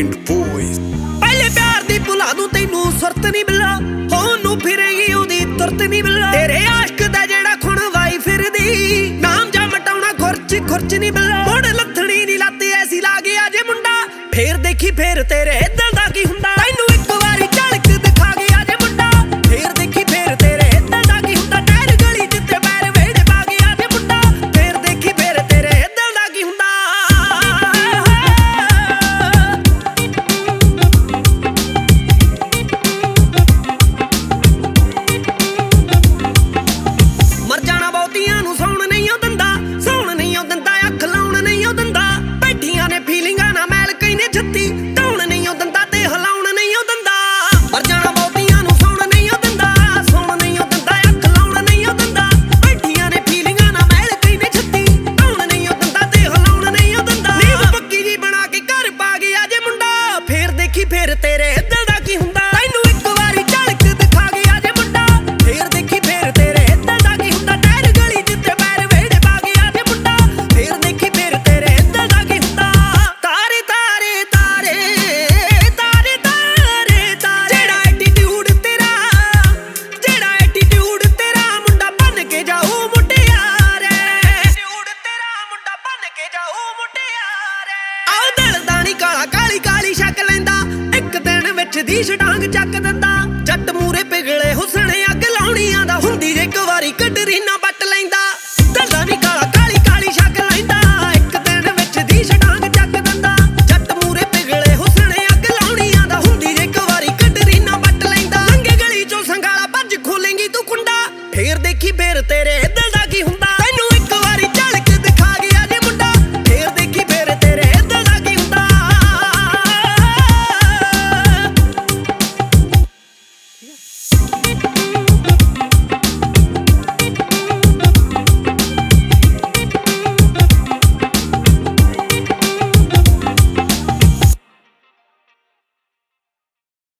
ਪਿੰਡ ਬੋਇਜ਼। ਪਹਿਲੇ ਪਿਆਰ ਦੀ ਭੁਲਾ ਦੂੰ ਤੈਨੂੰ ਸੁਰਤ ਨਹੀਂ ਮਿਲਾ, ਹੋਣ ਨੂੰ ਫਿਰੇਗੀ ਉਹਦੀ ਤੁਰਤ ਨਹੀਂ ਮਿਲਾ। ਤੇਰੇ ਆਸ਼ਕ ਦਾ ਜਿਹੜਾ ਖੁਣ ਵਾਈ ਫਿਰਦੀ, ਨਾਮ ਜਾ ਮਟਾਉਣਾ ਖੁਰਚ ਨਹੀਂ ਮਿਲਾ। ਮੁੜ ਲੱਥਣੀ ਨੀ ਲੱਤ ਐਸੀ ਲਾ ਗਿਆ ਜੇ ਮੁੰਡਾ, ਫੇਰ ਦੇਖੀ ਫੇਰ ਤੇਰੇ ਦਿਲ ਦਾ ਕੀ ਹੁੰਦਾ। ਤੈਨੂੰ ਇੱਕ ਵਾਰੀ ਝਲਕ ਦਿਖਾ ਗਿਆ ਜੇ ਮੁੰਡਾ, ਫੇਰ ਦੇਖੀ ਫੇਰ ਤੇਰੇ ਦਿਲ ਦਾ ਕੀ ਹੁੰਦਾ। ਟਹਿਰ ਗਲੀ ਜਿੱਤੇ ਪੈਰ ਵੇੜੇ ਪਾ ਗਿਆ ਜੇ ਮੁੰਡਾ, ਫੇਰ ਦੇਖੀ ਫੇਰ ਤੇਰੇ ਦਿਲ ਦਾ ਕੀ ਹੁੰਦਾ। ਮਰ ਜਾਣਾ ਬਹੁਤੀਆਂ ਨੂੰ ਸੌਣ ਨਹੀਂ ਉਹ ਦਿੰਦਾ, ਸੌਣ ਨਹੀਂ ਉਹ ਦਿੰਦਾ, ਅੱਖ ਲਾਉਣ ਨਹੀਂ ਉਹ ਦਿੰਦਾ। ਬੈਠੀਆਂ ਨੇ ਫੀਲਿੰਗਾਂ ਨਾ ਮੈਲ ਕਈ ਨੇ ਛੱਤੀ, ਢਾਉਣ ਨਹੀਂ ਉਹ ਦਿੰਦਾ ਤੇ ਹਿਲਾਉਣ ਨਹੀਂ ਉਹ ਦਿੰਦਾ। ਮਰ ਜਾਣਾ ਬਹੁਤੀਆਂ ਨੂੰ ਸੌਣ ਨਹੀਂ ਉਹ ਦਿੰਦਾ, ਸੌਣ ਨਹੀਂ ਉਹ ਦਿੰਦਾ, ਅੱਖ ਲਾਉਣ ਨਹੀਂ ਉਹ ਦਿੰਦਾ। ਬੈਠੀਆਂ ਨੇ ਫੀਲਿੰਗਾਂ ਨਾ ਮੈਲ ਕਈ ਨੇ ਛੱਤੀ, ਢਾਉਣ ਨਹੀਂ ਉਹ ਦਿੰਦਾ ਤੇ ਹਿਲਾਉਣ ਨਹੀਂ ਉਹ ਦਿੰਦਾ। ਨੀਂਦ ਪੱਕੀ ਜੀ ਬਣਾ ਕੇ ਘਰ ਪਾ ਗਿਆ ਜੇ ਮੁੰਡਾ, ਫੇਰ ਦੇਖੀ ਫੇਰ ਤੇਰੇ ਦਿਲ ਦਾ ਕੀ ਹੁੰਦਾ। ਤੈਨੂੰ ਇੱਕ ਵਾਰੀ ਝਲਕ ਦਿਖਾ ਗਿਆ ਜੇ ਮੁੰਡਾ, ਫੇਰ ਦੇਖੀ ਫੇਰ ਤੇਰੇ ਦਿਲ ਦਾ ਕੀ ਹੁੰਦਾ। ਟਹਿਰ ਗਲੀ ਜਿੱਤੇ ਪੈਰ ਵੇੜੇ ਪਾ ਗਿਆ ਜੇ ਮੁੰਡਾ, ਫੇਰ ਦੇਖੀ ਫੇਰ ਤੇਰੇ ਦਿਲ ਦਾ ਕੀ ਹੁੰਦਾ। ਤਾਰੇ ਤਾਰੇ ਤਾਰੇ ਤਾਰੇ ਤਾਰੇ ਤਾਰੇ, ਜਿਹੜਾ ਐਟੀਟਿਊਡ ਤੇਰਾ, ਜਿਹੜਾ ਐਟੀਟਿਊਡ ਤੇਰਾ ਮੁੰਡਾ ਬਣ ਕੇ ਜਾਊ ਮੁਟਿਆਰ। ਐਟੀਟਿਊਡ ਤੇਰਾ ਮੁੰਡਾ ਬਣ ਕੇ ਜਾਊ ਮੁਟਿਆਰ। ਆਹ ਦਿਲ ਦਾ ਨੀ ਕਾਲਾ ਕਾਲੀ ਕਾਲੀ ਛੱਕ ਲੈਂਦਾ, ਇੱਕ ਦਿਨ ਵਿੱਚ ਦੀ ਛਡਾਂਗ ਚੱਕ ਦਿੰਦਾ। ਜੱਟ ਮੂਰੇ ਪਿਗਲੇ ਹੁਸਨ ਅੱਗ ਲਾਉਣੀ ਆਂਦਾ, ਹੁੰਦੀ ਜੇ ਇੱਕ ਵਾਰੀ ਕਟਰੀਨਾ ਵੱਟ ਲੈਂਦਾ। ਦਿਲ ਦਾ ਨੀ ਕਾਲਾ ਕਾਲੀ ਕਾਲੀ ਛੱਕ ਲੈਂਦਾ, ਇੱਕ ਦਿਨ ਵਿੱਚ ਦੀ ਛਡਾਂਗ ਚੱਕ ਦਿੰਦਾ। ਜੱਟ ਮੂਰੇ ਪਿਗਲੇ ਹੁਸਨ ਅੱਗ ਲਾਉਣੀ ਆਂਦਾ, ਹੁੰਦੀ ਜੇ ਇੱਕ ਵਾਰੀ ਕਟਰੀਨਾ ਵੱਟ ਲੈਂਦਾ। ਲੰਗੇ ਗਲੀ ਚੋਂ ਸੰਗਾਲਾ ਭੱਜ ਖੋਲੇਂਗੀ ਤੂੰ ਕੁੰਡਾ, ਫੇਰ ਦੇਖੀ ਫੇਰ ਤੇਰੇ ਦਿਲ ਦਾ ਕੀ ਹੁੰਦਾ। ਤੈਨੂੰ ਇੱਕ ਵਾਰੀ ਝਲਕ ਦਿਖਾ ਗਿਆ ਜੇ ਮੁੰਡਾ, ਫੇਰ ਦੇਖੀ ਫੇਰ ਤੇਰੇ ਦਿਲ ਦਾ ਕੀ ਹੁੰਦਾ।